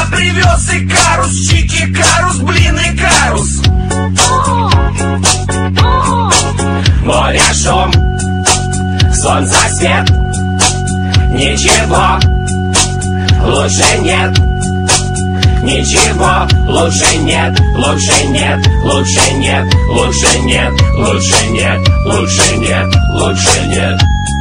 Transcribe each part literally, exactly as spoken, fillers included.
привез Икарус, чики карус, блин, Икарус. Море шум, солнце свет, ничего лучше нет. Ничего лучше нет, лучше нет, лучше нет, лучше нет, лучше нет, лучше нет, лучше нет.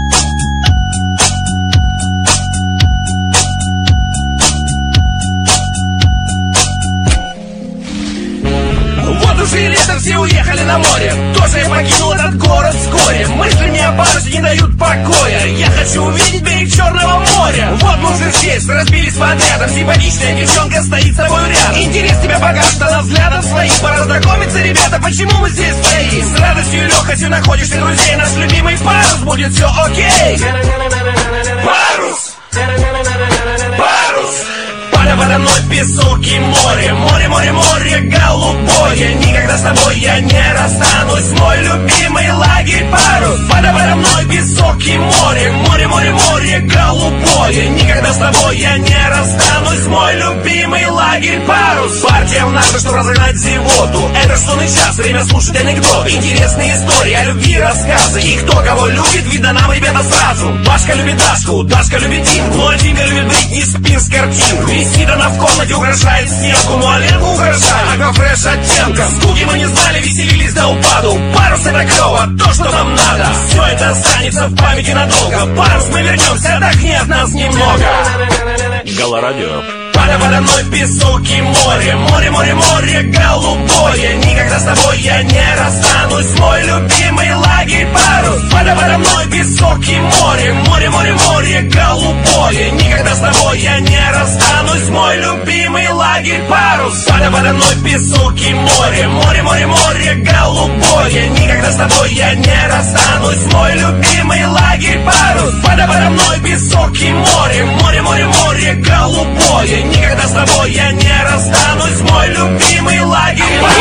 Вот уже лето, все уехали на море. Тоже я покинул этот город вскоре. Мысли мне о парусе не дают покоя. Я хочу увидеть берег Черного моря. Вот мы уже здесь, разбились по отрядам. Симпатичная девчонка стоит с тобой рядом. Интерес тебя пока что на взглядом своих. Пора знакомиться, ребята, почему мы здесь стоим? С радостью и легкостью находишь ты друзей. Наш любимый парус, будет все окей. Парус! Парус! Подо мной песок и море, море, море, море голубое. Никогда с тобой я не расстанусь, мой любимый лагерь парус. Подо мной песок и море, море, море, море голубое. Никогда с тобой я не расстанусь, мой любимый лагерь парус. Партия в наша, чтобы разогнать зевоту. Это штунный час, время слушать анекдоты. Интересные истории о любви, рассказы. И кто кого любит, видно нам, ребята, сразу. Пашка любит Дашку, Дашка любит Димку, ну а Димка любит Бритни Спирс картинку. Висит она в комнате, украшает стенку, муаленку украшает аквафреш оттенка. Скуки мы не знали, веселились до упаду. Парус это клево, то, что нам надо. Все это останется в памяти надолго. Парус, мы вернемся, отдохни от нас немного. Галарадио. Подо мной песок и море, море, море, море голубое. Никогда с тобой я не расстанусь, мой любимый лагерь парус. Подо мной песок и море, море, море, море голубое. Никогда с тобой я не расстанусь, мой любимый лагерь парус. Подо мной песок и море, море, море, море голубое. Никогда с тобой я не расстанусь, мой любимый лагерь парус. Подо мной песок и море, море, море, море голубое. Никогда с тобой я не расстанусь, мой любимый лагерь.